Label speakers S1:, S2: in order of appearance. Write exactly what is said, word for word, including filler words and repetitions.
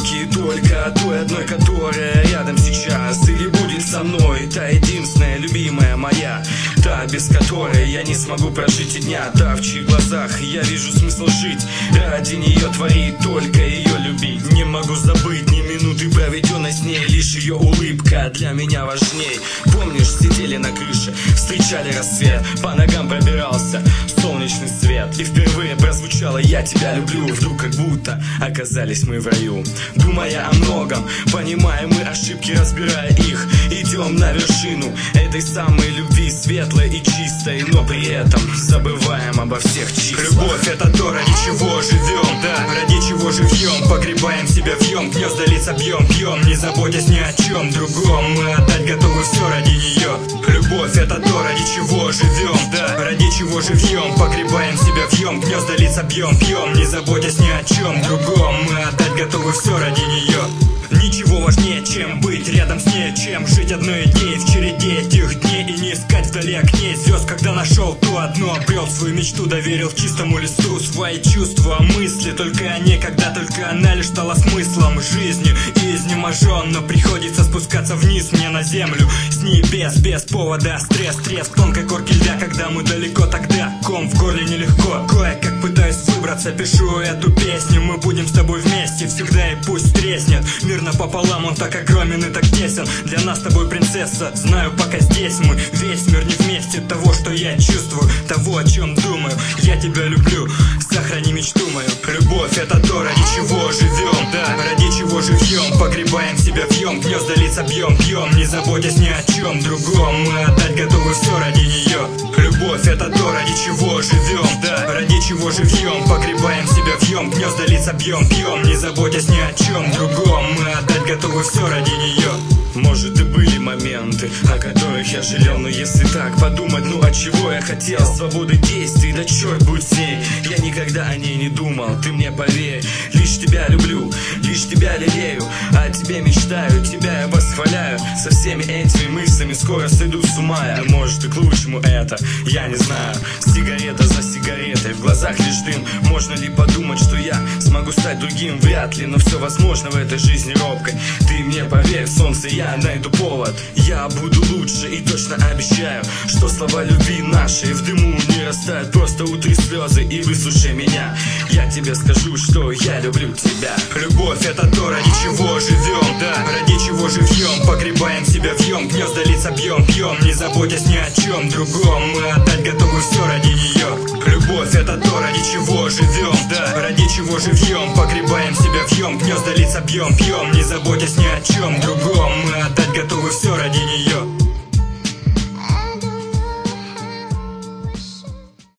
S1: улыбки только той одной, которая рядом сейчас или будет со мной. Та единственная, любимая моя, та, без которой я не смогу прожить и дня. Та, в чьих глазах я вижу смысл жить, ради нее творить, только ее любить. Не могу забыть ни минуты, проведенной с ней, лишь ее улыбка для меня важней. Помнишь, сидели на крыше, встречали рассвет, по ногам пробирался солнечный свет, и впервые прозвучало «я тебя люблю». Вдруг как будто оказались мы в раю. Думая о многом, понимая мы ошибки, разбирая их, идем на вершину этой самой любви, светлой и чистой, но при этом забываем обо всех чистых. Любовь — это то, ради чего живем, да, ради чего живем. Погребаем себя вьем, гнезда лица бьем, пьем, не заботясь ни о чем другом. Мы отдать готовы все ради нее. Любовь — это то, ради чего живем, да, ради чего живем. Погребаем себя вьем, гнезда лица бьем, пьем, не заботясь ни о чем другом. Мы отдать готовы все ради нее. Ничего важнее, чем быть рядом с ней, чем жить одной идеей в череде этих дней и не искать вдали огней звезд. Когда нашел то одно, обрел свою мечту, доверил чистому листу свои чувства, мысли. Только они, когда только она лишь стала смыслом жизни. И изнеможен, но приходится спускаться вниз мне на землю с небес, без повода. Стресс, треск тонкой корки льда, когда мы далеко, тогда ком в горле нелегко. Кое-как пытаюсь выбраться, пишу эту песню. Мы будем с тобой вместе всегда, и пусть треснет мир напополам, он так огромен и так тесен. Для нас с тобой, принцесса, знаю, пока здесь мы, весь мир не вместе. Того, что я чувствую, того, о чем думаю, я тебя люблю, сохрани мечту мою. Любовь — это то, ради чего живем, да, ради чего живем. Погребаем себя вьем, гнезда лица бьем, пьем, не заботясь ни о чем другом. Мы отдать готовы все ради нее. Любовь — это то, ради чего живем, да, ради чего живем. Погребаем себя вьем, гнезда лица бьем, пьем, не заботясь ни о чем другом. Мы отдать готовы все ради нее. Может, и были моменты, о которых я жалел, но если так подумать, ну от чего я хотел? Свободы действий, да черт будь с ней. Я никогда о ней не думал, ты мне поверь. Лишь тебя люблю, лишь тебя лелею, о тебе мечтаю, тебя я восхваляю. Со всеми этими мыслями скоро сойду с ума. А может и к лучшему это, я не знаю. Сигарета за сигаретой, в глазах лишь дым. Можно ли подумать, что я смогу стать другим? Вряд ли, но все возможно в этой жизни робкой. Ты мне поверь, солнце, я найду повод. Я буду лучше и точно обещаю, что слова любви наши в дыму не растают. Просто утри слезы и выслушай меня. Я тебе скажу, что я люблю тебя. Любовь — это то, ради чего живем, да, ради чего живем. Погребаем себя вьем, гнезда лица бьем, пьем, не заботясь ни о чем другом. Мы отдать готовы все ради нее. Любовь — это то, ради чего живем, да, ради чего живем. Погребаем себя вьем, гнезда лица бьем, пьем, не заботясь ни о чем другом. Мы отдать готовы все ради